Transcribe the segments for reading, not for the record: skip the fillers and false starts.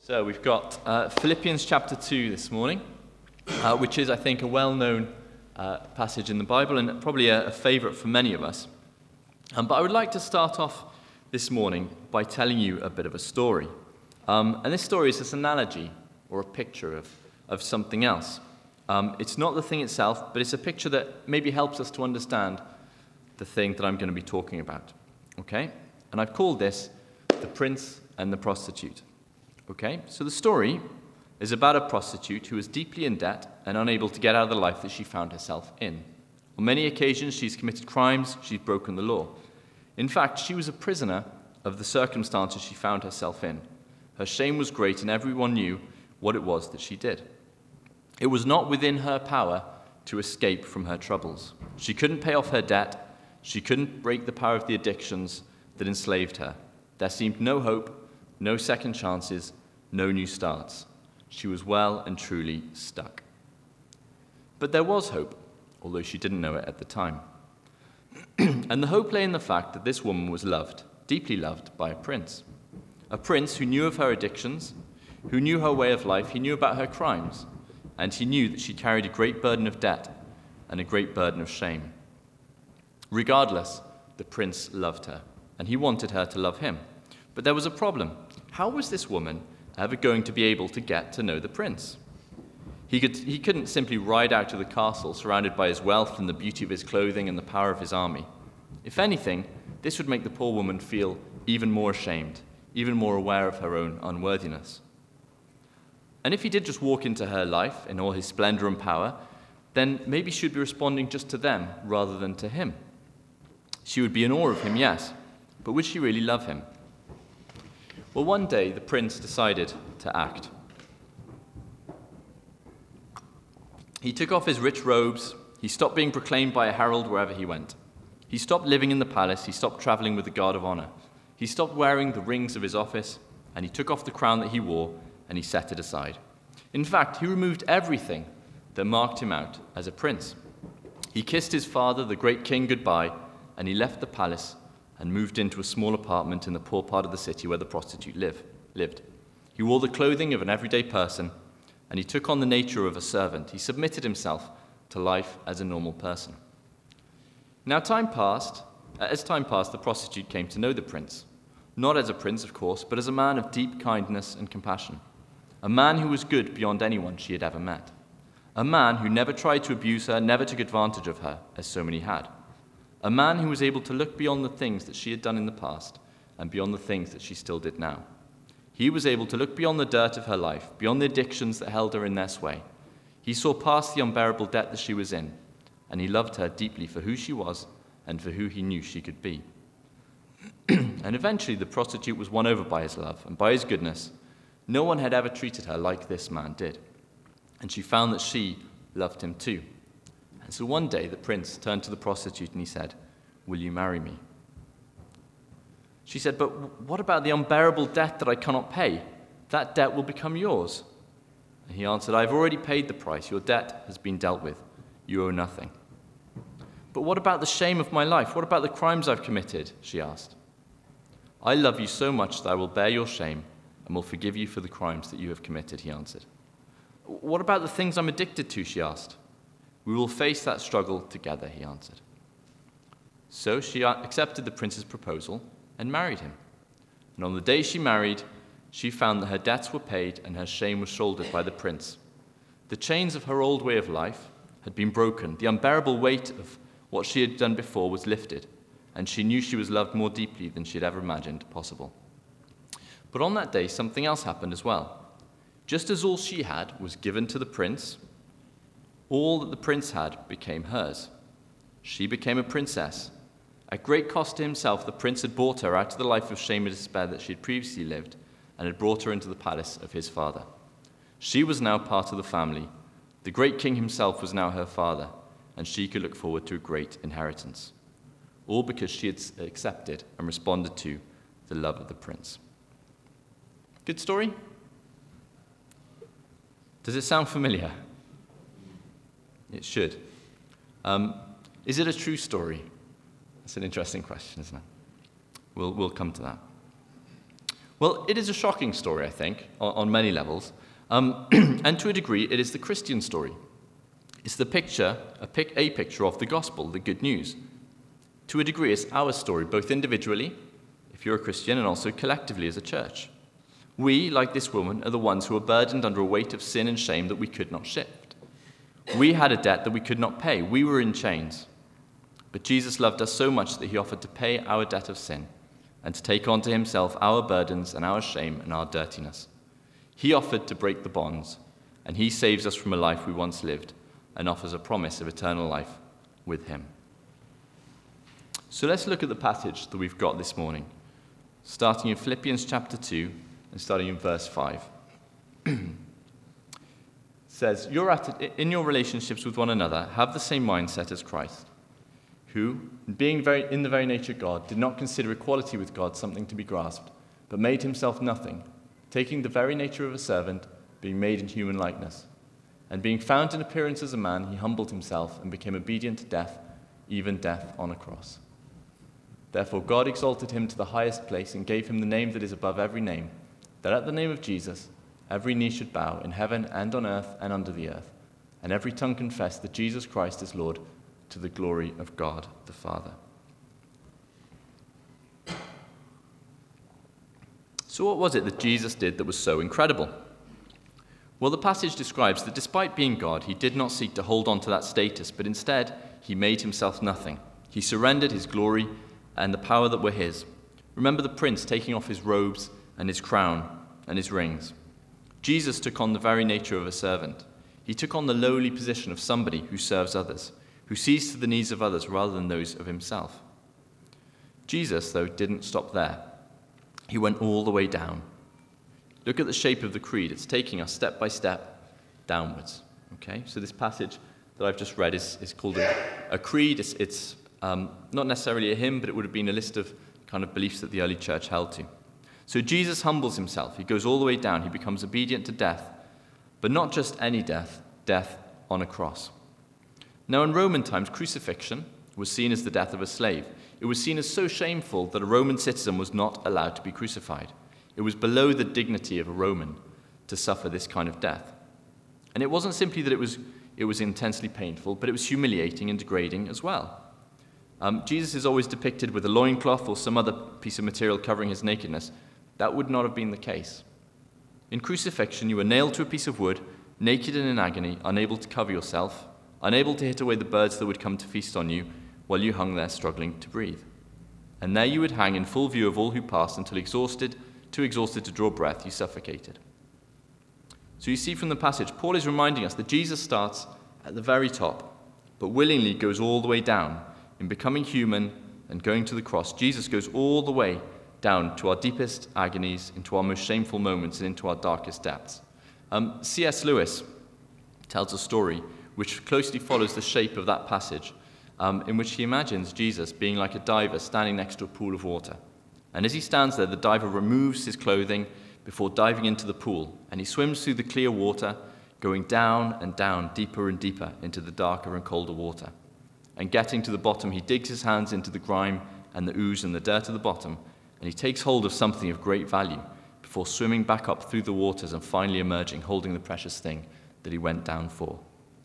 So we've got Philippians chapter 2 this morning, which is, I think, a well-known passage in the Bible and probably a favourite for many of us. But I would like to start off this morning by telling you a bit of a story. And this story is this analogy or a picture of something else. It's not the thing itself, but it's a picture that maybe helps us to understand the thing that I'm going to be talking about. Okay? And I've called this The Prince and the Prostitute. Okay? So the story is about a prostitute who is deeply in debt and unable to get out of the life that she found herself in. On many occasions, she's committed crimes, she's broken the law. In fact, she was a prisoner of the circumstances she found herself in. Her shame was great, and everyone knew what it was that she did. It was not within her power to escape from her troubles. She couldn't pay off her debt. She couldn't break the power of the addictions that enslaved her. There seemed no hope, no second chances, no new starts. She was well and truly stuck. But there was hope, although she didn't know it at the time. And the hope lay in the fact that this woman was loved, deeply loved, by a prince who knew of her addictions, who knew her way of life, he knew about her crimes, and he knew that she carried a great burden of debt and a great burden of shame. Regardless, the prince loved her, and he wanted her to love him. But there was a problem. How was this woman ever going to be able to get to know the prince? He couldn't simply ride out to the castle surrounded by his wealth and the beauty of his clothing and the power of his army. If anything, this would make the poor woman feel even more ashamed, even more aware of her own unworthiness. And if he did just walk into her life in all his splendor and power, then maybe she would be responding just to them rather than to him. She would be in awe of him, yes, but would she really love him? Well, one day the prince decided to act. He took off his rich robes. He stopped being proclaimed by a herald wherever he went. He stopped living in the palace. He stopped traveling with the guard of honor. He stopped wearing the rings of his office, and he took off the crown that he wore, and he set it aside. In fact, he removed everything that marked him out as a prince. He kissed his father, the great king, goodbye, and he left the palace and moved into a small apartment in the poor part of the city where the prostitute lived. He wore the clothing of an everyday person, and he took on the nature of a servant. He submitted himself to life as a normal person. Now, as time passed, the prostitute came to know the prince. Not as a prince, of course, but as a man of deep kindness and compassion. A man who was good beyond anyone she had ever met. A man who never tried to abuse her, never took advantage of her, as so many had. A man who was able to look beyond the things that she had done in the past and beyond the things that she still did now. He was able to look beyond the dirt of her life, beyond the addictions that held her in their sway. He saw past the unbearable debt that she was in, and he loved her deeply for who she was and for who he knew she could be. And eventually the prostitute was won over by his love and by his goodness. No one had ever treated her like this man did. And she found that she loved him too. And so one day the prince turned to the prostitute and he said, "Will you marry me?" She said, "But what about the unbearable debt that I cannot pay? That debt will become yours." And he answered, "I have already paid the price. Your debt has been dealt with. You owe nothing." "But what about the shame of my life? What about the crimes I've committed?" she asked. "I love you so much that I will bear your shame and will forgive you for the crimes that you have committed," he answered. "What about the things I'm addicted to?" she asked. "We will face that struggle together," he answered. So she accepted the prince's proposal and married him. And on the day she married, she found that her debts were paid and her shame was shouldered by the prince. The chains of her old way of life had been broken. The unbearable weight of what she had done before was lifted, and she knew she was loved more deeply than she had ever imagined possible. But on that day, something else happened as well. Just as all she had was given to the prince, all that the prince had became hers. She became a princess. At great cost to himself, the prince had bought her out of the life of shame and despair that she had previously lived and had brought her into the palace of his father. She was now part of the family. The great king himself was now her father, and she could look forward to a great inheritance. All because she had accepted and responded to the love of the prince. Good story? Does it sound familiar? It should. Is it a true story? That's an interesting question, isn't it? We'll come to that. Well, it is a shocking story, I think, on many levels. And to a degree, it is the Christian story. It's the picture, a picture of the gospel, the good news. To a degree, it's our story, both individually, if you're a Christian, and also collectively as a church. We, like this woman, are the ones who are burdened under a weight of sin and shame that we could not shift. We had a debt that we could not pay. We were in chains. But Jesus loved us so much that he offered to pay our debt of sin and to take onto himself our burdens and our shame and our dirtiness. He offered to break the bonds, and he saves us from a life we once lived and offers a promise of eternal life with him. So let's look at the passage that we've got this morning, starting in Philippians chapter 2 and starting in verse 5. It says, in your relationships with one another, have the same mindset as Christ, who, being in the very nature God, did not consider equality with God something to be grasped, but made himself nothing, taking the very nature of a servant, being made in human likeness. And being found in appearance as a man, he humbled himself and became obedient to death, even death on a cross. Therefore God exalted him to the highest place and gave him the name that is above every name, that at the name of Jesus every knee should bow in heaven and on earth and under the earth, and every tongue confess that Jesus Christ is Lord, to the glory of God the Father. So what was it that Jesus did that was so incredible? Well, the passage describes that despite being God, he did not seek to hold on to that status, but instead he made himself nothing. He surrendered his glory and the power that were his. Remember the prince taking off his robes and his crown and his rings. Jesus took on the very nature of a servant. He took on the lowly position of somebody who serves others, who sees to the needs of others rather than those of himself. Jesus, though, didn't stop there. He went all the way down. Look at the shape of the creed. It's taking us step by step downwards. Okay, so this passage that I've just read is called a creed. It's not necessarily a hymn, but it would have been a list of kind of beliefs that the early church held to. So Jesus humbles himself. He goes all the way down. He becomes obedient to death, but not just any death, death on a cross. Now, in Roman times, crucifixion was seen as the death of a slave. It was seen as so shameful that a Roman citizen was not allowed to be crucified. It was below the dignity of a Roman to suffer this kind of death. And it wasn't simply that it was intensely painful, but it was humiliating and degrading as well. Jesus is always depicted with a loincloth or some other piece of material covering his nakedness. That would not have been the case. In crucifixion, you were nailed to a piece of wood, naked and in agony, unable to cover yourself, unable to hit away the birds that would come to feast on you while you hung there struggling to breathe. And there you would hang in full view of all who passed until too exhausted to draw breath, you suffocated. So you see from the passage, Paul is reminding us that Jesus starts at the very top, but willingly goes all the way down. In becoming human and going to the cross, Jesus goes all the way down to our deepest agonies, into our most shameful moments, and into our darkest depths. C.S. Lewis tells a story which closely follows the shape of that passage, in which he imagines Jesus being like a diver standing next to a pool of water. And as he stands there, the diver removes his clothing before diving into the pool, and he swims through the clear water, going down and down, deeper and deeper into the darker and colder water. And getting to the bottom, he digs his hands into the grime and the ooze and the dirt of the bottom, and he takes hold of something of great value before swimming back up through the waters and finally emerging, holding the precious thing that he went down for.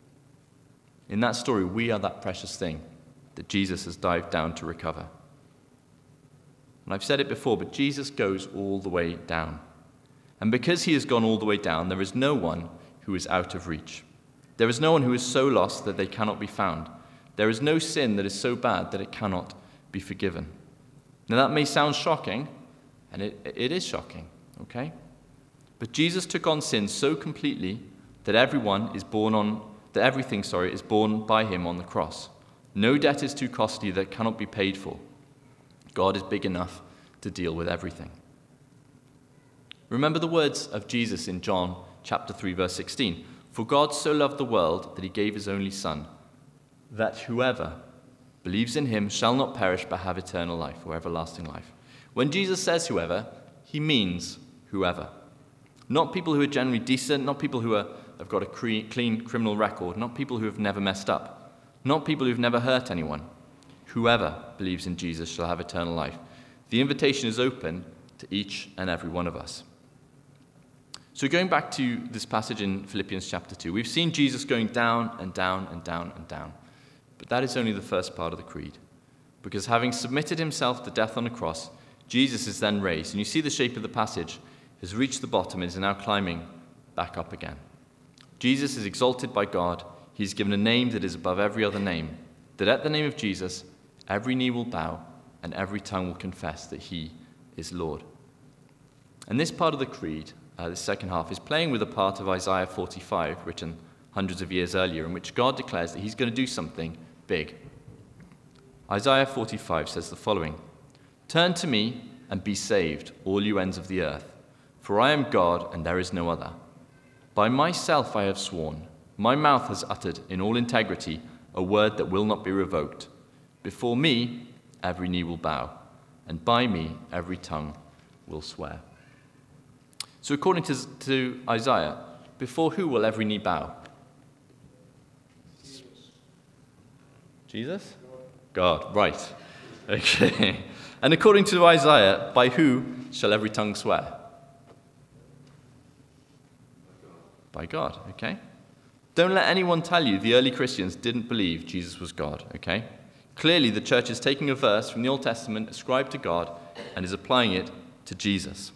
In that story, we are that precious thing that Jesus has dived down to recover. And I've said it before, but Jesus goes all the way down. And because he has gone all the way down, there is no one who is out of reach. There is no one who is so lost that they cannot be found. There is no sin that is so bad that it cannot be forgiven. Now that may sound shocking, and it is shocking, okay? But Jesus took on sin so completely that everything is borne by him on the cross. No debt is too costly that cannot be paid for. God is big enough to deal with everything. Remember the words of Jesus in John chapter 3, verse 16. For God so loved the world that he gave his only Son, that whoever believes in him shall not perish but have eternal life or everlasting life. When Jesus says whoever, he means whoever. Not people who are generally decent, not people who have got a clean criminal record, not people who have never messed up, not people who have never hurt anyone. Whoever believes in Jesus shall have eternal life. The invitation is open to each and every one of us. So going back to this passage in Philippians chapter 2, we've seen Jesus going down and down and down and down. But that is only the first part of the creed. Because having submitted himself to death on the cross, Jesus is then raised. And you see the shape of the passage, has reached the bottom and is now climbing back up again. Jesus is exalted by God. He's given a name that is above every other name, that at the name of Jesus, every knee will bow and every tongue will confess that he is Lord. And this part of the creed, the second half, is playing with a part of Isaiah 45, written hundreds of years earlier, in which God declares that he's going to do something big. Isaiah 45 says the following: "Turn to me and be saved, all you ends of the earth, for I am God and there is no other. By myself I have sworn, my mouth has uttered in all integrity a word that will not be revoked. Before me every knee will bow, and by me every tongue will swear." So according to Isaiah, before who will every knee bow? Jesus? God, right. Okay. And according to Isaiah, by who shall every tongue swear? By God, okay? Don't let anyone tell you the early Christians didn't believe Jesus was God, okay? Clearly, the church is taking a verse from the Old Testament ascribed to God and is applying it to Jesus.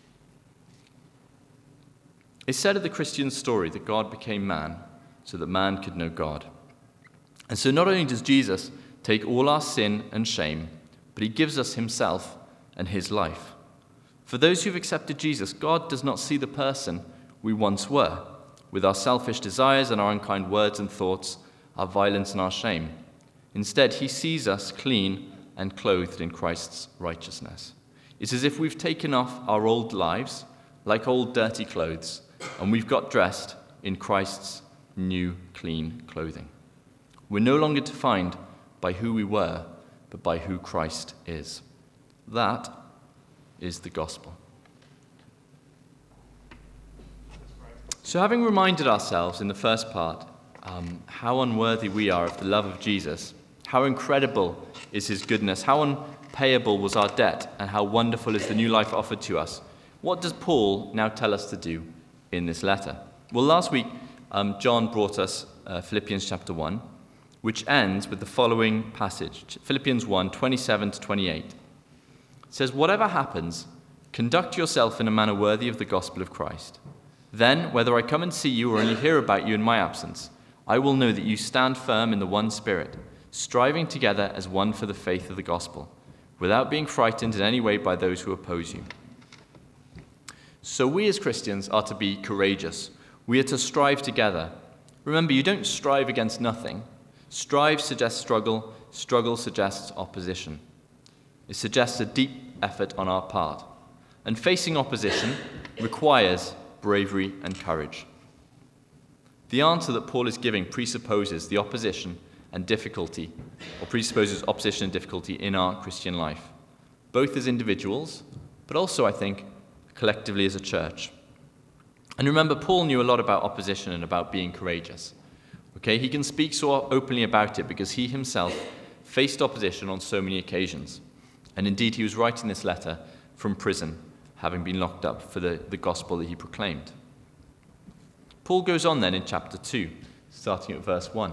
It's said of the Christian story that God became man so that man could know God. And so not only does Jesus take all our sin and shame, but he gives us himself and his life. For those who've accepted Jesus, God does not see the person we once were, with our selfish desires and our unkind words and thoughts, our violence and our shame. Instead, he sees us clean and clothed in Christ's righteousness. It's as if we've taken off our old lives, like old dirty clothes, and we've got dressed in Christ's new clean clothing. We're no longer defined by who we were, but by who Christ is. That is the gospel. So having reminded ourselves in the first part how unworthy we are of the love of Jesus, how incredible is his goodness, how unpayable was our debt, and how wonderful is the new life offered to us, what does Paul now tell us to do in this letter? Well, last week, John brought us Philippians chapter 1, which ends with the following passage, Philippians 1, 27 to 28. It says, "Whatever happens, conduct yourself in a manner worthy of the gospel of Christ. Then, whether I come and see you or only hear about you in my absence, I will know that you stand firm in the one Spirit, striving together as one for the faith of the gospel, without being frightened in any way by those who oppose you." So we as Christians are to be courageous. We are to strive together. Remember, you don't strive against nothing. Strive suggests struggle. Struggle suggests opposition. It suggests a deep effort on our part. And facing opposition requires bravery and courage. The answer that Paul is giving presupposes the opposition and difficulty, or presupposes opposition and difficulty in our Christian life, both as individuals, but also, I think, collectively as a church. And remember, Paul knew a lot about opposition and about being courageous. Okay, he can speak so openly about it because he himself faced opposition on so many occasions. And indeed, he was writing this letter from prison, having been locked up for the gospel that he proclaimed. Paul goes on then in chapter 2, starting at verse 1.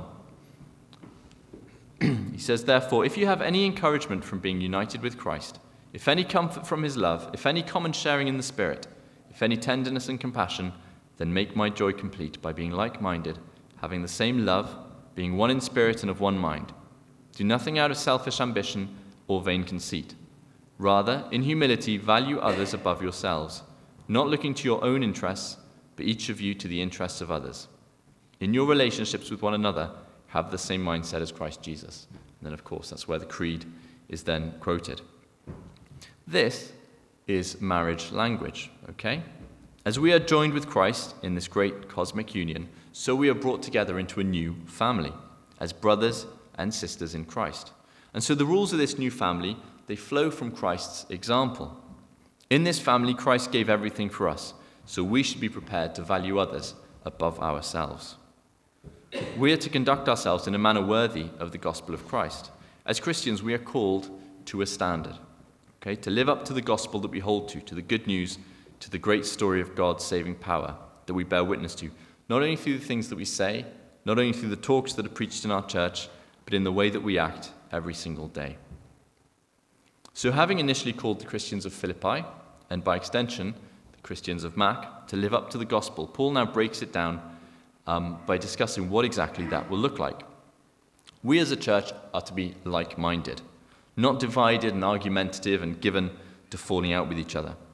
He says, "Therefore, if you have any encouragement from being united with Christ, if any comfort from his love, if any common sharing in the Spirit, if any tenderness and compassion, then make my joy complete by being like-minded, having the same love, being one in spirit and of one mind. Do nothing out of selfish ambition or vain conceit. Rather, in humility, value others above yourselves, not looking to your own interests, but each of you to the interests of others. In your relationships with one another, have the same mindset as Christ Jesus." And then, of course, that's where the creed is then quoted. This is marriage language, okay? As we are joined with Christ in this great cosmic union, so we are brought together into a new family, as brothers and sisters in Christ. And so the rules of this new family, they flow from Christ's example. In this family, Christ gave everything for us, so we should be prepared to value others above ourselves. We are to conduct ourselves in a manner worthy of the gospel of Christ. As Christians, we are called to a standard. okay, to live up to the gospel that we hold to the good news, to the great story of God's saving power that we bear witness to, not only through the things that we say, not only through the talks that are preached in our church, but in the way that we act every single day. So having initially called the Christians of Philippi, and by extension, the Christians of Mac, to live up to the gospel, Paul now breaks it down by discussing what exactly that will look like. We as a church are to be like-minded, not divided and argumentative and given to falling out with each other.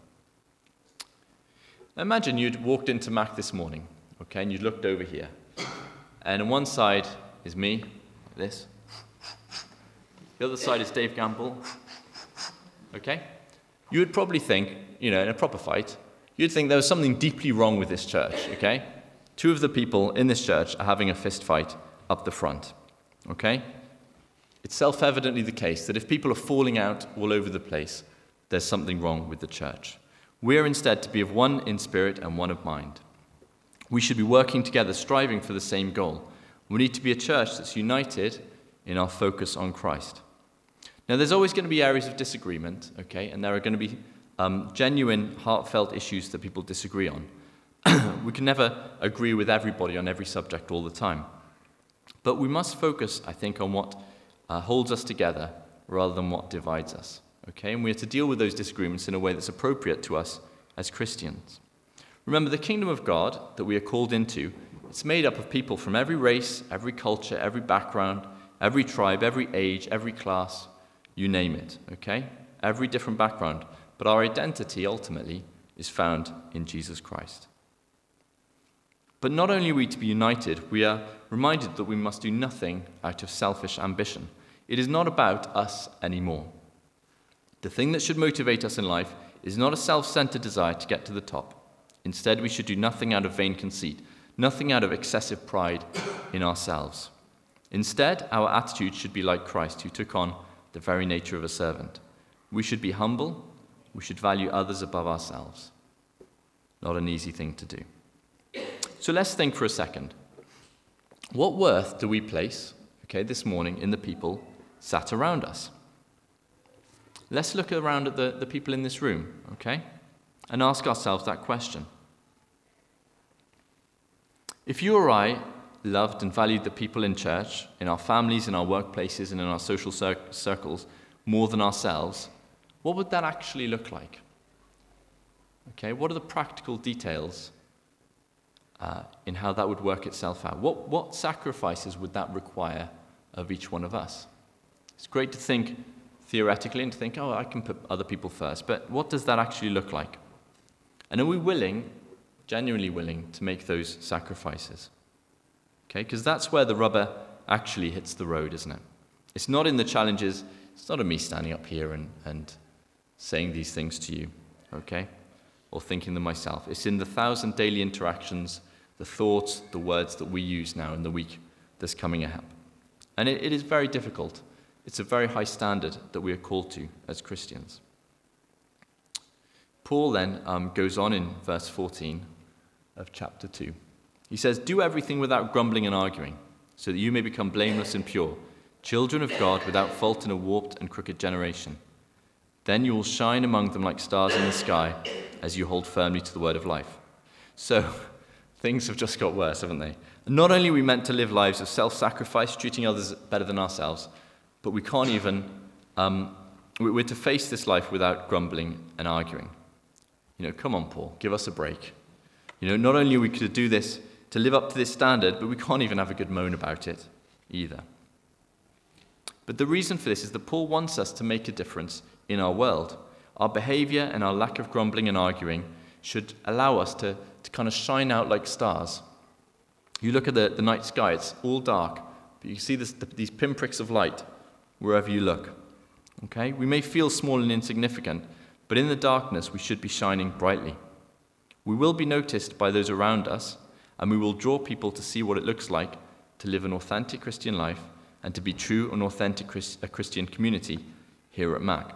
Imagine you'd walked into Mac this morning, okay, and you'd looked over here. And on one side is me, like this. The other side is Dave Gamble, okay? You would probably think, in a proper fight, you'd think there was something deeply wrong with this church, okay? Two of the people in this church are having a fist fight up the front, okay? It's self-evidently the case that if people are falling out all over the place, there's something wrong with the church. We're instead to be of one in spirit and one of mind. We should be working together, striving for the same goal. We need to be a church that's united in our focus on Christ. Now, there's always going to be areas of disagreement, okay, and there are going to be genuine, heartfelt issues that people disagree on. We can never agree with everybody on every subject all the time. But we must focus, I think, on what holds us together rather than what divides us. Okay, and we are to deal with those disagreements in a way that's appropriate to us as Christians. Remember, the kingdom of God that we are called into, it's made up of people from every race, every culture, every background, every tribe, every age, every class, you name it, okay? Every different background. But our identity, ultimately, is found in Jesus Christ. But not only are we to be united, we are reminded that we must do nothing out of selfish ambition. It is not about us anymore. The thing that should motivate us in life is not a self-centered desire to get to the top. Instead, we should do nothing out of vain conceit, nothing out of excessive pride in ourselves. Instead, our attitude should be like Christ, who took on the very nature of a servant. We should be humble. We should value others above ourselves. Not an easy thing to do. So let's think for a second. What worth do we place, this morning in the people sat around us? Let's look around at the people in this room, and ask ourselves that question. If you or I loved and valued the people in church, in our families, in our workplaces, and in our social circles more than ourselves, what would that actually look like? What are the practical details in how that would work itself out? What sacrifices would that require of each one of us? It's great to think theoretically and to think, I can put other people first, but what does that actually look like? And are we willing, genuinely willing, to make those sacrifices? Because that's where the rubber actually hits the road, isn't it? It's not in the challenges, it's not in me standing up here and saying these things to you, or thinking them myself. It's in the 1,000 daily interactions, the thoughts, the words that we use now in the week that's coming up. And it is very difficult. It's a very high standard that we are called to as Christians. Paul then goes on in verse 14 of chapter 2. He says, "Do everything without grumbling and arguing, so that you may become blameless and pure, children of God without fault in a warped and crooked generation. Then you will shine among them like stars in the sky as you hold firmly to the word of life." So things have just got worse, haven't they? Not only are we meant to live lives of self-sacrifice, treating others better than ourselves, but we can't even, we're to face this life without grumbling and arguing. Come on, Paul, give us a break. Not only are we to do this, to live up to this standard, but we can't even have a good moan about it either. But the reason for this is that Paul wants us to make a difference in our world. Our behavior and our lack of grumbling and arguing should allow us to kind of shine out like stars. You look at the night sky, it's all dark, but you see these pinpricks of light wherever you look. We may feel small and insignificant, but in the darkness we should be shining brightly. We will be noticed by those around us, and we will draw people to see what it looks like to live an authentic Christian life and to be true and authentic a Christian community here at Mac.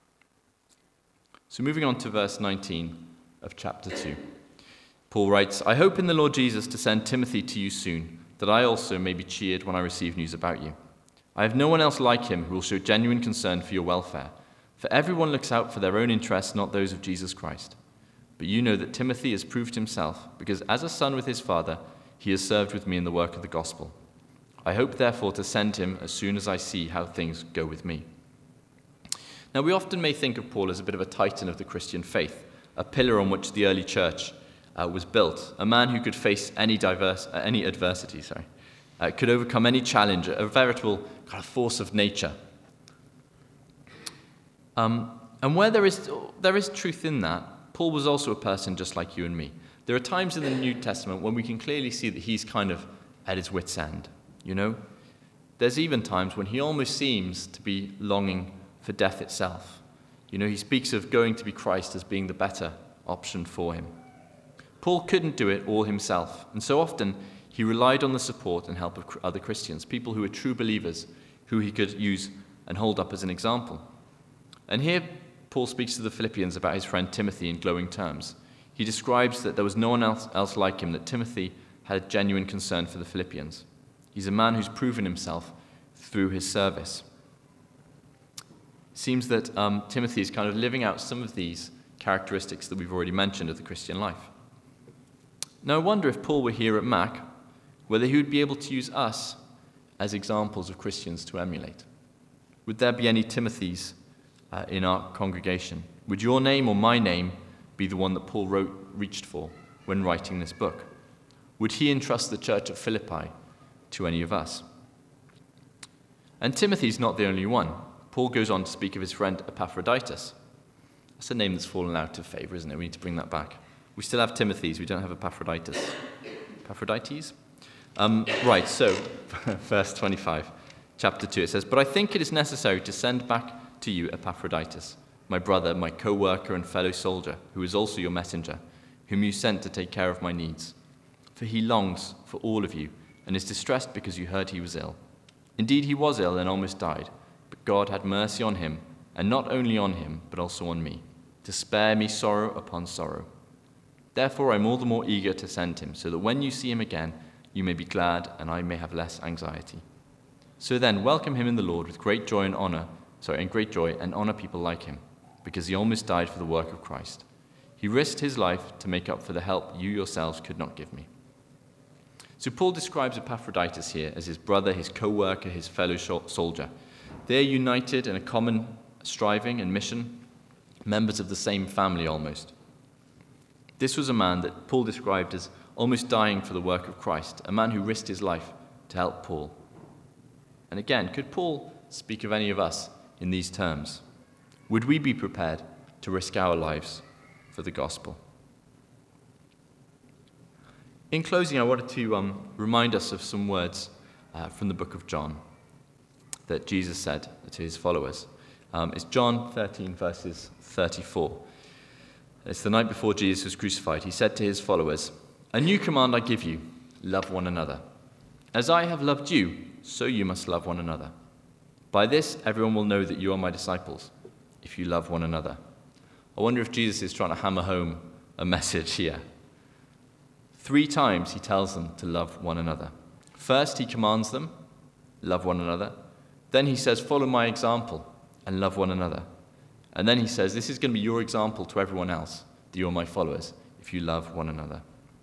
So moving on to verse 19 of chapter 2. Paul writes, "I hope in the Lord Jesus to send Timothy to you soon, that I also may be cheered when I receive news about you. I have no one else like him who will show genuine concern for your welfare, For everyone looks out for their own interests, not those of Jesus Christ. But you know that Timothy has proved himself, because as a son with his father, he has served with me in the work of the gospel. I hope, therefore, to send him as soon as I see how things go with me." Now, we often may think of Paul as a bit of a titan of the Christian faith, a pillar on which the early church was built, a man who could face any adversity, could overcome any challenge, a veritable kind of force of nature. And where there is truth in that, Paul was also a person just like you and me. There are times in the New Testament when we can clearly see that he's kind of at his wit's end, you know? There's even times when he almost seems to be longing for death itself. You know, he speaks of going to be Christ as being the better option for him. Paul couldn't do it all himself, and so often he relied on the support and help of other Christians, people who were true believers, who he could use and hold up as an example. And here Paul speaks to the Philippians about his friend Timothy in glowing terms. He describes that there was no one else like him, that Timothy had a genuine concern for the Philippians. He's a man who's proven himself through his service. It seems that Timothy is kind of living out some of these characteristics that we've already mentioned of the Christian life. Now, I wonder if Paul were here at Mac, whether he would be able to use us as examples of Christians to emulate. Would there be any Timothys in our congregation? Would your name or my name be the one that Paul reached for when writing this book? Would he entrust the church at Philippi to any of us? And Timothy's not the only one. Paul goes on to speak of his friend Epaphroditus. That's a name that's fallen out of favor, isn't it? We need to bring that back. We still have Timothys, we don't have Epaphroditus. Epaphrodites? Right, so, verse 25, chapter 2, it says, "But I think it is necessary to send back to you Epaphroditus, my brother, my co-worker and fellow soldier, who is also your messenger, whom you sent to take care of my needs. For he longs for all of you, and is distressed because you heard he was ill. Indeed, he was ill and almost died, but God had mercy on him, and not only on him, but also on me, to spare me sorrow upon sorrow. Therefore, I'm all the more eager to send him, so that when you see him again, you may be glad, and I may have less anxiety. So then, welcome him in the Lord with great joy and honor people like him, because he almost died for the work of Christ. He risked his life to make up for the help you yourselves could not give me." So Paul describes Epaphroditus here as his brother, his co-worker, his fellow soldier. They are united in a common striving and mission, members of the same family almost. This was a man that Paul described as almost dying for the work of Christ, a man who risked his life to help Paul. And again, could Paul speak of any of us in these terms? Would we be prepared to risk our lives for the gospel? In closing, I wanted to remind us of some words from the book of John that Jesus said to his followers. It's John 13, verses 34. It's the night before Jesus was crucified. He said to his followers, "A new command I give you, love one another. As I have loved you, so you must love one another. By this, everyone will know that you are my disciples, if you love one another." I wonder if Jesus is trying to hammer home a message here. 3 times he tells them to love one another. First, he commands them, love one another. Then he says, follow my example and love one another. And then he says, this is going to be your example to everyone else, that you're my followers, if you love one another.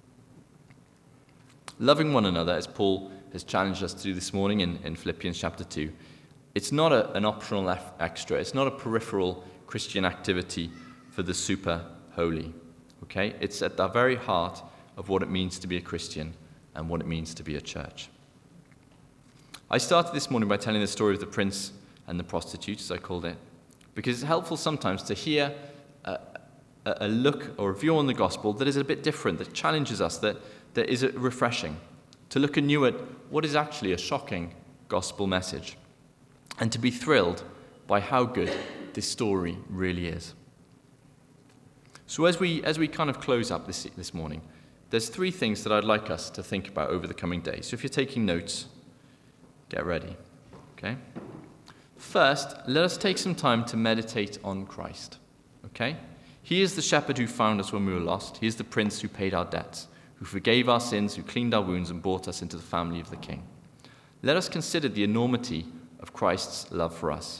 Loving one another, as Paul has challenged us to do this morning in Philippians chapter 2, it's not an optional extra. It's not a peripheral Christian activity for the super holy. Okay? It's at the very heart of what it means to be a Christian and what it means to be a church. I started this morning by telling the story of the prince and the prostitute, as I called it, because it's helpful sometimes to hear a look or a view on the gospel that is a bit different, that challenges us, that is refreshing, to look anew at what is actually a shocking gospel message, and to be thrilled by how good this story really is. So as we kind of close up this morning, there's 3 things that I'd like us to think about over the coming days. So if you're taking notes, get ready, okay? First, let us take some time to meditate on Christ, okay? He is the shepherd who found us when we were lost. He is the prince who paid our debts, who forgave our sins, who cleaned our wounds and brought us into the family of the King. Let us consider the enormity of Christ's love for us,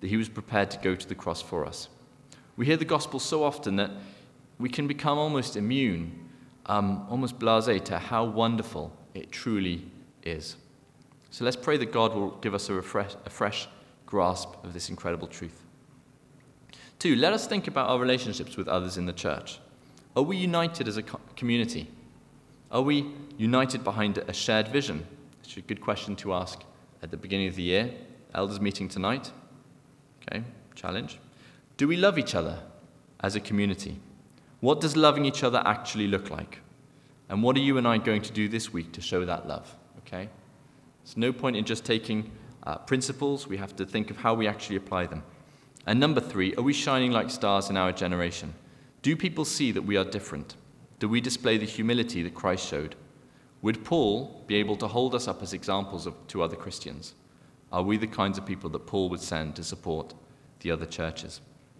that he was prepared to go to the cross for us. We hear the gospel so often that we can become almost immune, almost blasé to how wonderful it truly is. So let's pray that God will give us a fresh grasp of this incredible truth. 2, let us think about our relationships with others in the church. Are we united as a community? Are we united behind a shared vision? It's a good question to ask at the beginning of the year. Elders meeting tonight. Okay, challenge. Do we love each other as a community? What does loving each other actually look like? And what are you and I going to do this week to show that love? Okay? There's no point in just taking principles. We have to think of how we actually apply them. And number 3, are we shining like stars in our generation? Do people see that we are different? Do we display the humility that Christ showed? Would Paul be able to hold us up as examples to other Christians? Are we the kinds of people that Paul would send to support the other churches?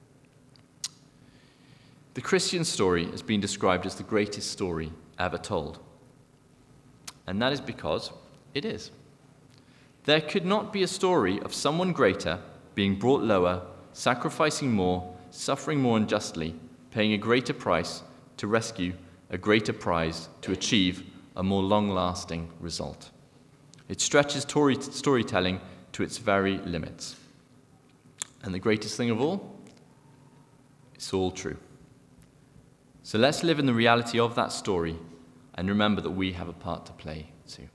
The Christian story has been described as the greatest story ever told. And that is because it is. There could not be a story of someone greater being brought lower, sacrificing more, suffering more unjustly, paying a greater price to rescue a greater prize to achieve a more long-lasting result. It stretches storytelling to its very limits. And the greatest thing of all, it's all true. So let's live in the reality of that story and remember that we have a part to play too.